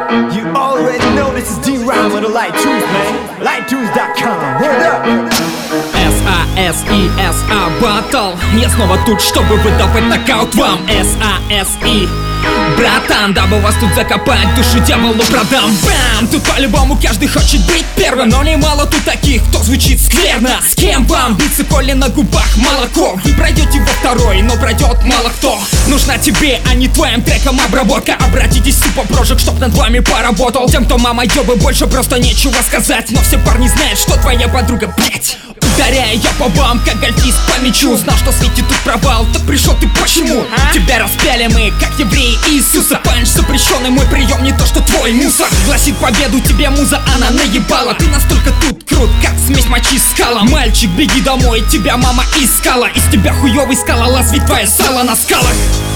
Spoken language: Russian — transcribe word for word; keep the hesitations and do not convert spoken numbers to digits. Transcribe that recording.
You already know this is D-Rhyme with the Light Tunes, man. light tunes dot com. Word up. эс а эс и эс а Battle. Я снова тут, чтобы выдавать нокаут вам. эс а эс и братан, дабы вас тут закопать, душу дьяволу продам. Бам! Тут по-любому каждый хочет быть первым, но немало тут таких, кто звучит скверно. С кем вам биться, коли на губах молоко? Вы пройдете во второй, но пройдет мало кто. Нужна тебе, а не твоим треком обработка. Обратитесь в попрожек, чтоб над вами поработал. Тем, кто мама ёбы, больше просто нечего сказать. Но все парни знают, что твоя подруга, блять. Ударяю я по вам, как гольфист по мячу. Знал, что светит тут провал, так пришел ты почему? А? Тебя распяли мы, как евреи Иисуса. Панч запрещенный, мой прием не то, что твой мусор. Гласит победу тебе муза, она наебала. Ты настолько тут крут, как смесь мочи скала. Мальчик, беги домой, тебя мама искала. Из тебя хуёвый скалолаз, ведь твое сало на скалах.